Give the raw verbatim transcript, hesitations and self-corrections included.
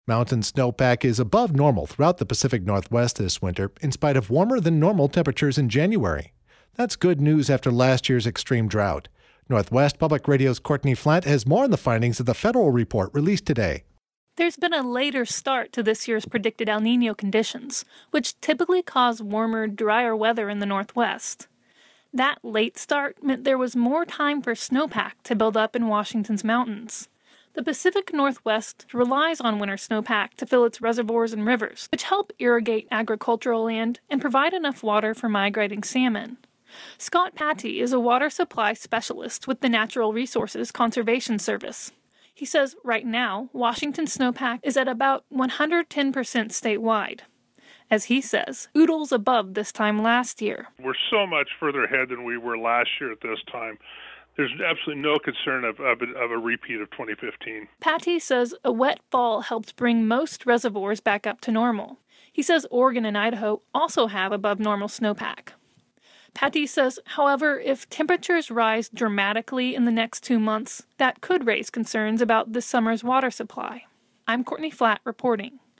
Mountain snowpack is above normal throughout the Pacific Northwest this winter, in spite of warmer than normal temperatures in January. That's good news after last year's extreme drought. Northwest Public Radio's Courtney Flatt has more on the findings of the federal report released today. There's been a later start to this year's predicted El Niño conditions, which typically cause warmer, drier weather in the Northwest. That late start meant there was more time for snowpack to build up in Washington's mountains. The Pacific Northwest relies on winter snowpack to fill its reservoirs and rivers, which help irrigate agricultural land and provide enough water for migrating salmon. Scott Patty is a water supply specialist with the Natural Resources Conservation Service. He says right now, Washington snowpack is at about one hundred ten percent statewide. As he says, oodles above this time last year. We're so much further ahead than we were last year at this time. There's absolutely no concern of, of, of a repeat of twenty fifteen. Patty says a wet fall helped bring most reservoirs back up to normal. He says Oregon and Idaho also have above normal snowpack. Patty says, however, if temperatures rise dramatically in the next two months, that could raise concerns about this summer's water supply. I'm Courtney Flatt reporting.